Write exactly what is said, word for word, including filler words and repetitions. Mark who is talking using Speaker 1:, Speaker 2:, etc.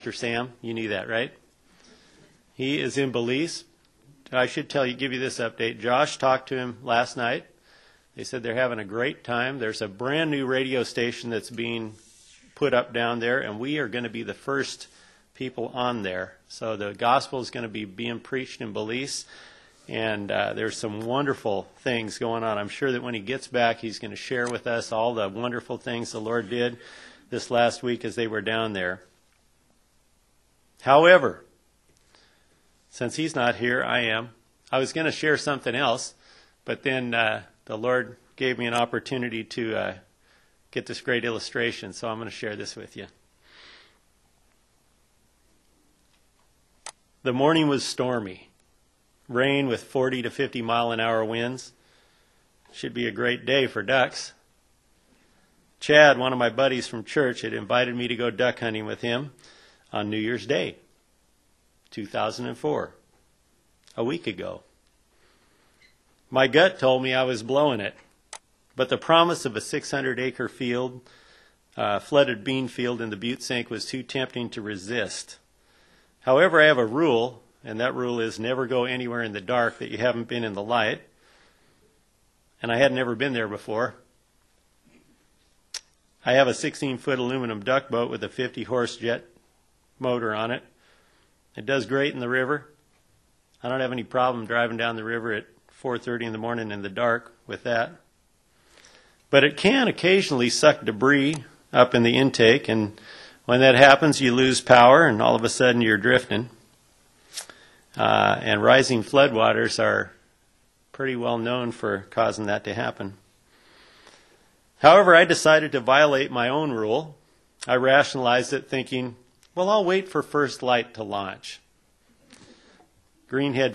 Speaker 1: Pastor Sam. You knew that, right? He is in Belize. I should tell you, give you this update. Josh talked to him last night. They said they're having a great time. There's a brand new radio station that's being put up down there, and we are going to be the first people on there. So the gospel is going to be being preached in Belize, and uh, there's some wonderful things going on. I'm sure that when he gets back, he's going to share with us all the wonderful things the Lord did this last week as they were down there. However, since he's not here, I am. I was going to share something else, but then uh, the Lord gave me an opportunity to uh, get this great illustration, so I'm going to share this with you. The morning was stormy. Rain with forty to fifty mile an hour winds. Should be a great day for ducks. Chad, one of my buddies from church, had invited me to go duck hunting with him on New Year's Day, two thousand four, a week ago. My gut told me I was blowing it, but the promise of a six hundred acre field, uh, flooded bean field in the Butte Sink was too tempting to resist. However, I have a rule, and that rule is never go anywhere in the dark that you haven't been in the light. And I had never been there before. I have a sixteen foot aluminum duck boat with a fifty horse jet motor on it. It does great in the river. I don't have any problem driving down the river at four thirty in the morning in the dark with that. But it can occasionally suck debris up in the intake, and when that happens, you lose power, and all of a sudden you're drifting. Uh, and rising floodwaters are pretty well known for causing that to happen. However, I decided to violate my own rule. I rationalized it thinking, well, I'll wait for first light to launch. Greenhead